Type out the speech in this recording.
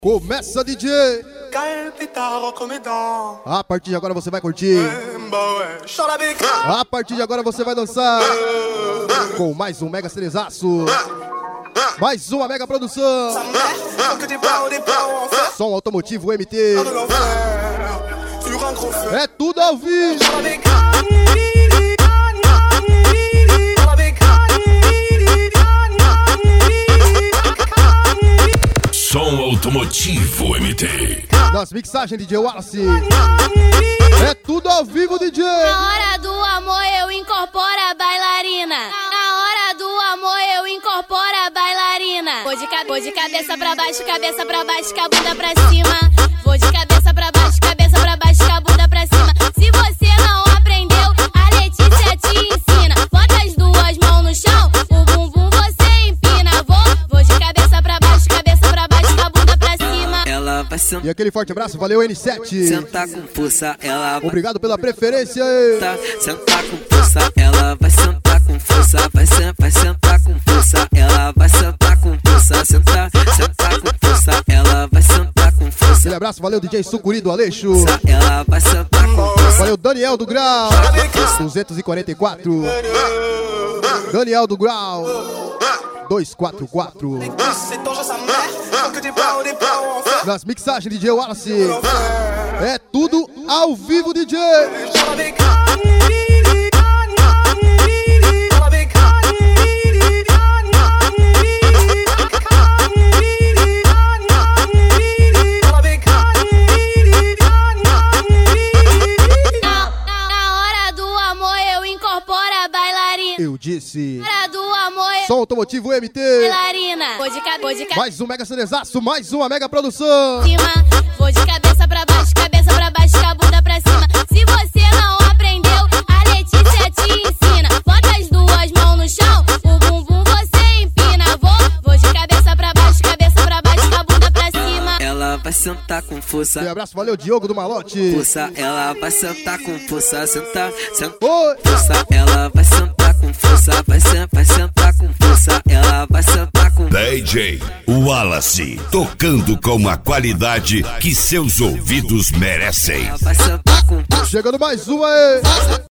Começa, DJ! A partir de agora você vai curtir. A partir de agora você vai dançar com mais um mega cerezaço. Mais uma mega produção. Som automotivo MT. É tudo ao vivo. Som automotivo MT. Nas mixagens DJ Wallace. É tudo ao vivo, DJ. Na hora do amor eu incorporo a bailarina. Na hora do amor eu incorporo a bailarina. Vou de cabeça pra baixo, com a bunda pra cima. Vou de cabeça pra baixo, com a bunda pra cima. Se você não aprendeu, a Letícia te ensina. Bota as duas mãos no chão, o bumbum você empina. Vou de cabeça pra baixo, com a bunda pra cima. Ela vai sentar. E aquele forte abraço, valeu N7. Sentar com força, ela vai. Obrigado pela preferência. Sentar com força, ela vai sentar com força. Vai sentar com força, ela vai sentar com força. Sentar com força, ela vai sentar com força. Aquele abraço, valeu DJ Sucuri do Aleixo. Ela vai sentar com força. Valeu Daniel do Grau 244. Daniel do Grau 244. Nas mixagens DJ Wallace. É tudo ao vivo, DJ. Eu disse. Na hora do amor eu... Som automotivo MT. Bailarina. Vou de Mais um mega cerezaço, mais uma mega produção. Vou de cabeça pra baixo, com a bunda pra cima. Se você não aprendeu, a Letícia te ensina. Bota as duas mãos no chão, o bumbum você empina. Vou de cabeça pra baixo, com a bunda pra cima. Ela vai sentar com força. E abraço, valeu Diogo do Malote. Força, ela vai sentar com força. Sentar. Oi. Força, ela vai sentar com força. Vai sentar com força. Ela vai sentar com DJ Wallace, tocando com a qualidade que seus ouvidos merecem. Ela vai sentar com força. Chegando mais uma aí.